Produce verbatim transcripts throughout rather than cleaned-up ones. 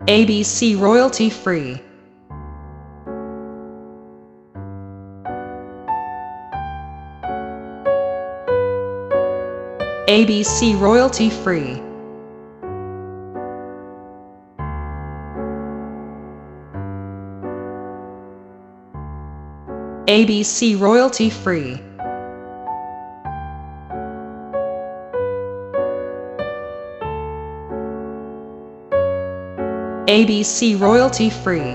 A B C royalty free. A B C royalty free. A B C royalty free. A B C royalty free.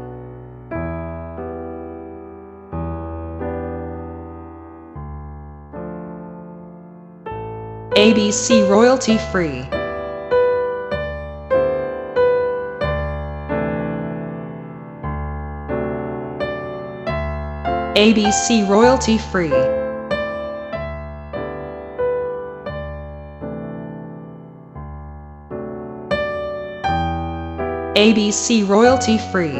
A B C royalty free. A B C royalty free. A B C royalty free.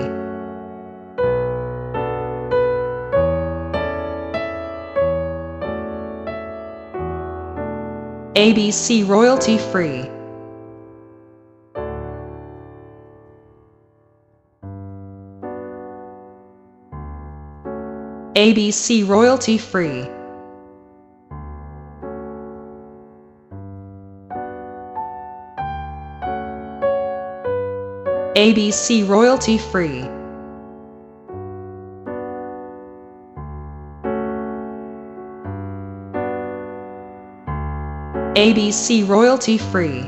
A B C royalty free. A B C royalty free. A B C royalty free. A B C royalty free.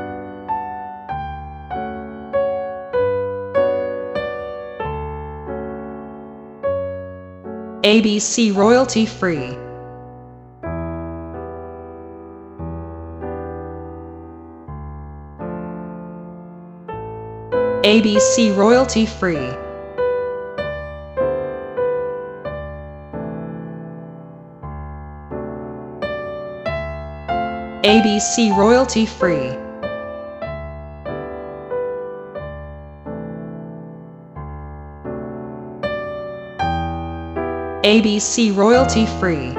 A B C royalty free. A B C royalty free. A B C royalty free. A B C royalty free.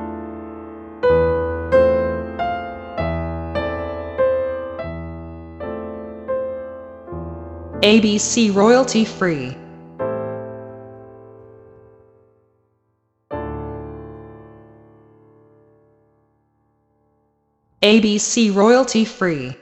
A B C royalty free. A B C royalty free.